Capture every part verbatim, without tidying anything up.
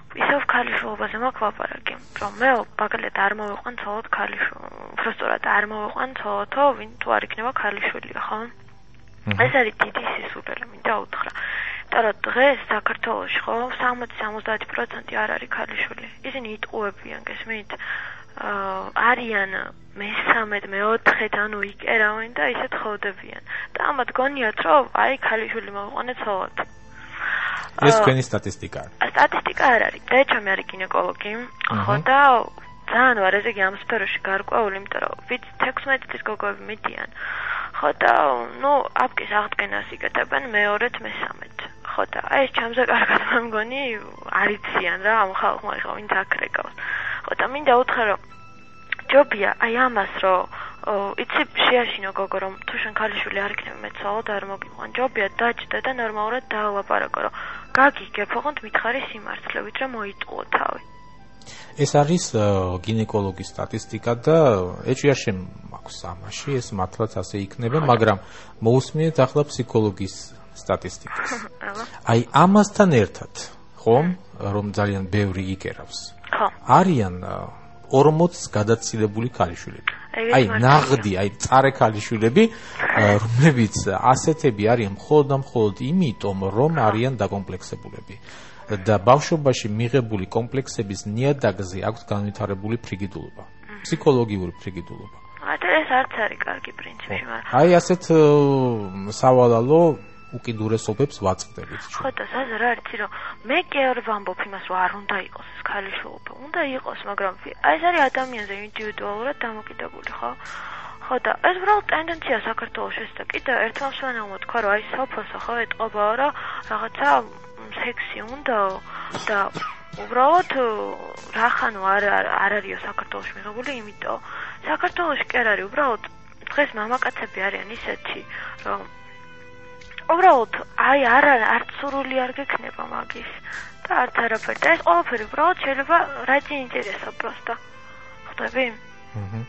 ისევ ქალიშვილობაზე მაქვს ლაპარაკი, რომ მე მაგალითად არ მოვიყვან ცოლად ქალიშვილი, უბრალოდ არ მოვიყვან ცოლათო, ვინ თუ არ იქნება ქალიშვილია, ხო? ეს არის დიდი სისულელე, მინდა უთხრა. იმიტომ რომ დღეს საქართველოში ხო სამოცი სამოცდაათი პროცენტი არ არის ქალიშვილი. ისინი იტყუებიან, გესმით? არიან მესამედ, მეოთხედ, ანუ იკერავენ და ისე თხოვდებიან. და ამათ გონიათ, რომ აი ქალიშვილი მოვიყვანე ცოლად. ეს თქვენი სტატისტიკა არის. სტატისტიკა არ არის. და ჩემი არის გინეკოლოგი, ხო და ძალიან ვარ ესე იგი ამ სფეროში გარკვეული, იმიტომ რომ ვიც თექვსმეტი წლის გოგოები მიდიან. ხო და ნუ აპკის აღდგენას იკეთებენ მეორედ, მესამედ. ხო და აი ეს ჩემზე კარგად მე მგონი არიციან რა ამ ხალხმა ეხლა ვინც აკრეკავს. ხო და მინდა უთხრა რომ ჯობია აი ამას რომ იცი შეაშინო გოგო რომ თუ შენ ქალიშვილი არ იქნება მე ცოლად არ მოგიყვან. ჯობია დაჭდე და ნორმალურად დაალაპარაკო რომ გაგიგებ ოღონდ მითხარი სიმართლე ვით რომ მოიტყუო თავი. ეს არის გინეკოლოგის სტატისტიკა და ეჭვიაშენ მაქვს ამაში ეს მართლაც ასე იქნება, მაგრამ მოусმინეთ ახლა ფსიქოლოგის სტატისტიკას. აი ამასთან ერთად, ხომ, რომ ძალიან ბევრი იკერავს. ხო. არიან ორმოცს გადაცილებული ქალიშვილები. აი ნაღდი, აი წარე ქალიშვილები, რომლებიც ასეთები არიან მხოლოდ და მხოლოდ იმიტომ, რომ არიან დაკომპლექსებულები. და ბავშვობაში მიღებული კომპლექსების ნიადაგზე აქვს განვითარებული ფრიგიდულობა, ფსიქოლოგიური ფრიგიდულობა. ეს არც არის კარგი პრინციპი, მაგრამ აი ასეთ სავალალო უკიდურესობებს ვაწყდებით. ხო და ზაზა რა არის რომ მე კი არ ვამბობ იმას რომ არ უნდა იყოს ეს ქალიშვილობა, უნდა იყოს, მაგრამ აი ეს არის ადამიანზე ინდივიდუალურად დამოკიდებული, ხო? ხო და ეს უბრალოდ ტენდენცია საქართველოში ეს და კიდე ერთმა მსმენელმა თქვა რომ აი სოფოსა ხო ეტყობაო რა რაღაცა სექსი უნდა და უბრალოდ რახანო არ არ არისო საქართველოში მიღებული, იმიტომ საქართველოში კი არ არის უბრალოდ დღეს მამაკაცები არიან ისეთი რომ უბრალოდ აი არ არც სურვილი არ გექნება მაგის და არც არაფერი და ეს ყველაფერი უბრალოდ შეიძლება რაჯი ინტერესო პროსტა ხვდები? აჰა.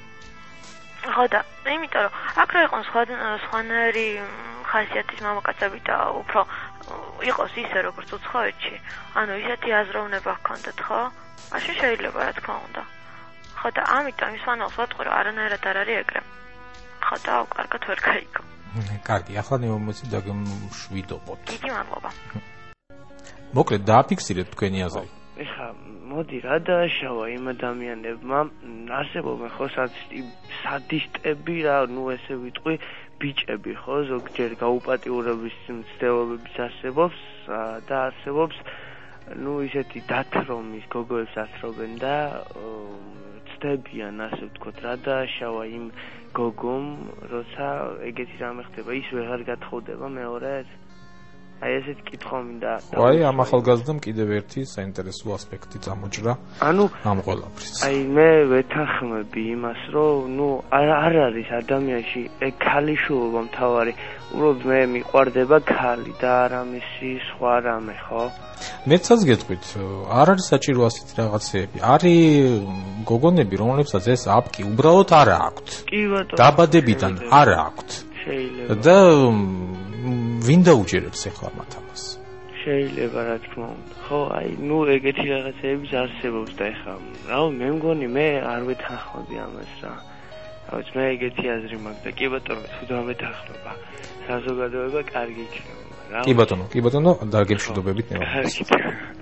ხო და იმიტომ რომ აქ რო იყოს სხვა სხვანაირი ხასიათის მამაკაცები და უფრო იყოს ისე როგორც უცხოეთში, ანუ ისეთი აზროვნება ჰქონდათ, ხო? მაშინ შეიძლება რა თქმა უნდა. ხო და ამიტომ ის ვანალს ვატყვი რომ არანაირად არ არის ეგრე. ხო და კარგად ვერ გაიგო. კარგი, ახლა ნეომოცი დაგემშვიდობოთ. დიდი მადლობა. მოკლედ დააფიქსირეთ თქვენი აზრი. ეხა მოდი რა დააშავა იმ ადამიანებმა, არსებობენ ხო სადისტები რა, ნუ ესე ვიტყვი, ბიჭები ხო, ზოგჯერ გაუპატიურების მცდელობების არსებობს და არსებობს ნუ ისეთი დათრომის გოგოებს ათრობენ და ცდებიან ასე ვთქვათ რა დააშავა იმ გოგომ, როცა ეგეთი რამე ხდება, ის ვეღარ გათხოვდება მეორედ. აი ესეთ კითხვა მინდა. აი ამ ახალგაზრდამ კიდევ ერთი საინტერესო ასპექტი წამოჭრა. ანუ ამ ყველაფრის. აი მე ვეთანხმები იმას, რომ ნუ არ არ არის ადამიანში ეგ ქალიშვილობა მთავარი. უბრალოდ მე მიყვარდება ქალი და არა მისი სხვა რამე, ხო? მეცაც გეტყვით, არ არის საჭირო ასეთი რაღაცეები. არის გოგონები, რომლებსაც ეს აპკი უბრალოდ არ აქვთ. კი ბატონო. დაბადებიდან არ აქვთ. შეიძლება. და ვინ დაუჯერებს ახლა მათ ამას? შეიძლება რა თქმა უნდა. ხო, აი, ნუ ეგეთი რაღაცეების არსებობს და ეხლა, რა მე მგონი მე არ ვეთანხმები ამას რა. რაც მე ეგეთი აზრი მაქვს და კი ბატონო, თუ დავეთანხმება, საზოგადოება კარგი იქნება. კი ბატონო, კი ბატონო, დაგემშვიდობებით ნევა.